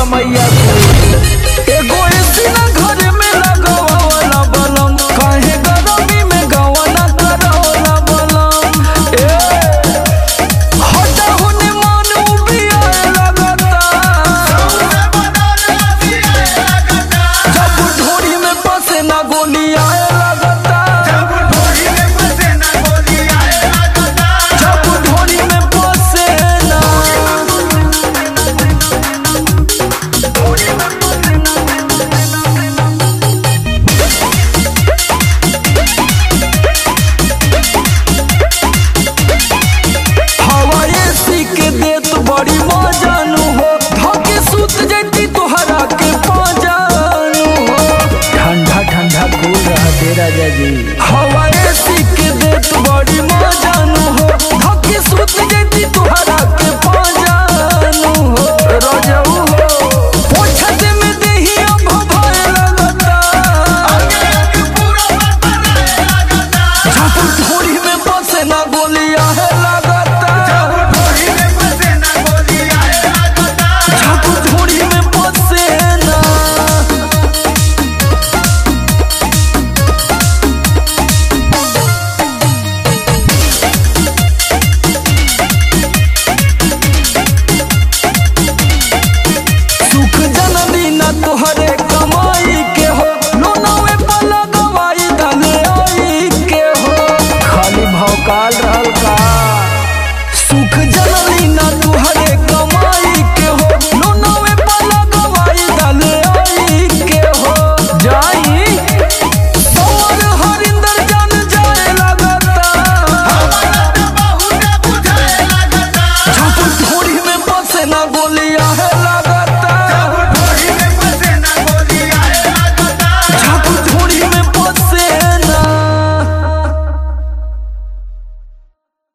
मैया एगो एसी ना घर में लगावला बलम काहे गरमी में गवना करवला बलम हटा होने मन उबिया लगता जब ढोरी में पसे ना गोली आए लगता जब ढोरी में पसे ना हवा एसी के देत बड़ी मजानू हो धके सुत जैती तोहरा के पाजानू हो ठंडा ठंडा कूल रहा दे राजा जी हवा एसी के देत बड़ी मजानू हो धके सुत जैती तोहरा के पाजानू हो रजऊ हो पोछत में देही अब भय लगता जब ढोरी में पसे ना गोलियां है लगता जब ढोरी में पसे ना सुख जननी ना तोहरे कमाई के हो लोनावे पर लगवाई धने आई के हो खाली भौकाल